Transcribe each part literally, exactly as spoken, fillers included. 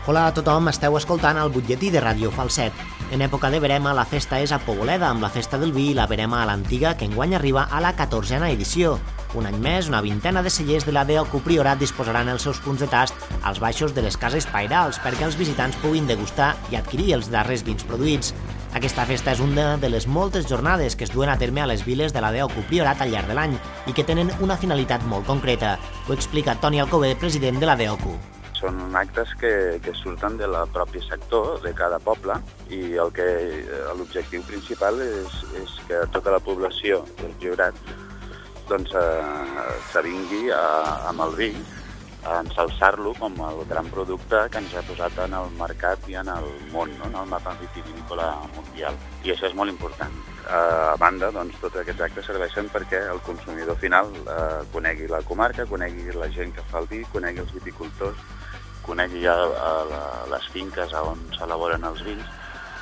Hola a tothom, esteu escoltant el butlletí de Ràdio Falset. En època de verema, la festa és a Poboleda, amb la festa del vi i la verema a l'Antiga, que enguany arriba a la catorzena edició. Un any més, una vintena de cellers de la D O C U Priorat disposaran els seus punts de tast als baixos de les cases pairals perquè els visitants puguin degustar i adquirir els darrers vins produïts. Aquesta festa és una de les moltes jornades que es duen a terme a les viles de la D O C U Priorat al llarg de l'any i que tenen una finalitat molt concreta. Ho explica Toni Alcover, president de la D O C U. Són actes que, que surten del propi sector de cada poble i el que l'objectiu principal és, és que tota la població del Priorat doncs, eh, s'avingui amb el vi a ensalçar-lo com el gran producte que ens ha posat en el mercat i en el món, no? En el mapa vitivinícola mundial. I això és molt important. A banda, doncs, tots aquests actes serveixen perquè el consumidor final eh, conegui la comarca, conegui la gent que fa el vi, conegui els viticultors, conegui ja les finques on s'elaboren els vins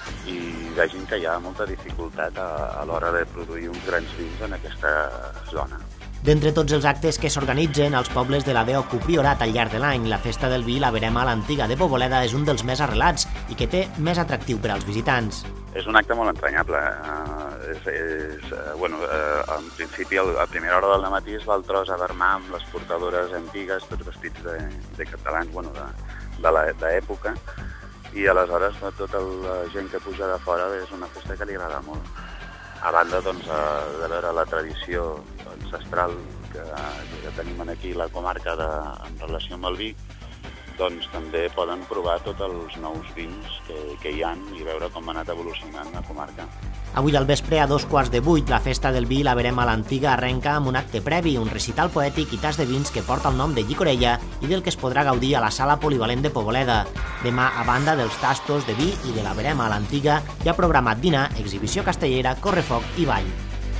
i vegin que hi ha molta dificultat a, a l'hora de produir uns grans vins en aquesta zona. D'entre tots els actes que s'organitzen als pobles de la D O C U Priorat al llarg de l'any, la festa del vi i la verema a l'Antiga de Poboleda és un dels més arrelats i que té més atractiu per als visitants. És un acte molt entranyable. Eh, és, és, eh, bueno, eh, en principi, a primera hora del matí es va al tros a Vermà amb les portadores antigues, tots vestits de, de catalans, bueno, de l'època, i aleshores tota la gent que puja de fora és una festa que li agrada molt. A banda, doncs, de veure la tradició ancestral que, que tenim aquí la comarca de, en relació amb el vi, doncs també poden provar tots els nous vins que, que hi ha i veure com ha anat evolucionant la comarca. Avui al vespre, a dos quarts de vuit, la festa del vi i la verema a l'Antiga arrenca amb un acte previ, un recital poètic i tas de vins que porta el nom de Llicorella i del que es podrà gaudir a la sala polivalent de Poboleda. Demà, a banda dels tastos de vi i de la verema a l'Antiga, hi ha programat dinar, exhibició castellera, correfoc i ball.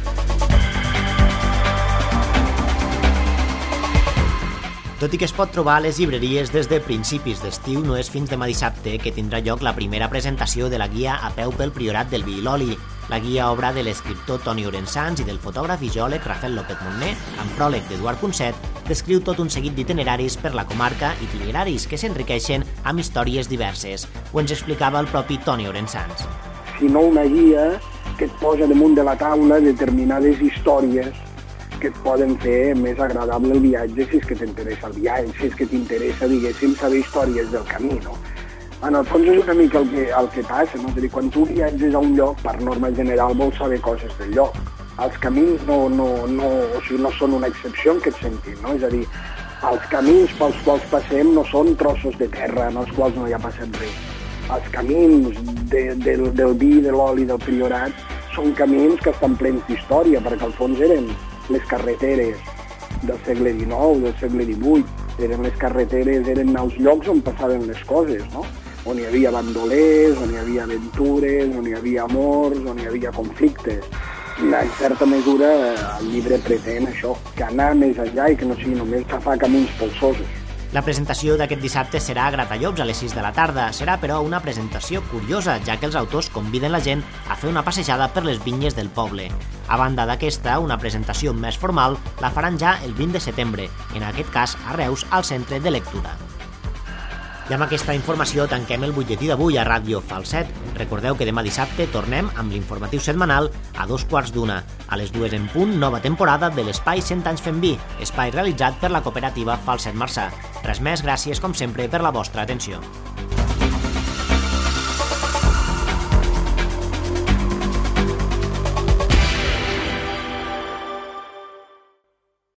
Tot i que es pot trobar a les llibreries des de principis d'estiu, no és fins demà dissabte que tindrà lloc la primera presentació de la guia A peu pel Priorat del vi i l'oli. La guia, obra de l'escriptor Toni Orensans i del fotògraf i geòleg Rafael López-Montner, amb pròleg d'Eduard Punset, descriu tot un seguit d'itineraris per la comarca, itineraris que s'enriqueixen amb històries diverses. Ho ens explicava el propi Toni Orensans. Sinó una guia que et posa damunt de la taula determinades històries que et poden fer més agradable el viatge si és que t'interessa el viatge, si és que t'interessa, diguéssim, saber històries del camí, no? En el fons és una mica el que, el que passa, no? És a dir, quan tu viatges a un lloc, per norma general, vols saber coses del lloc. Els camins no, no, no, o sigui, no són una excepció en aquest sentit, no? És a dir, els camins pels quals passem no són trossos de terra en els quals no hi ha passat res. Els camins de, de, del vi, de l'oli, del Priorat, són camins que estan plens d'història, perquè al fons eren les carreteres del segle dinou, del segle divuit, eren les carreteres, eren els llocs on passaven les coses, no? On hi havia bandolers, on hi havia aventures, on hi havia amors, on hi havia conflictes. I en certa mesura el llibre pretén això, que anar més enllà i que no sigui només agafar camins polsosos. La presentació d'aquest dissabte serà a Gratallops a les sis de la tarda. Serà, però, una presentació curiosa, ja que els autors conviden la gent a fer una passejada per les vinyes del poble. A banda d'aquesta, una presentació més formal la faran ja el vint de setembre, en aquest cas a Reus, al Centre de Lectura. I amb aquesta informació tanquem el butlletí d'avui a Ràdio Falset. Recordeu que demà dissabte tornem amb l'informatiu setmanal a dos quarts d'una. A les dues en punt, nova temporada de l'Espai cent anys fent vi, espai realitzat per la cooperativa Falset Marçà. Res més, gràcies com sempre per la vostra atenció.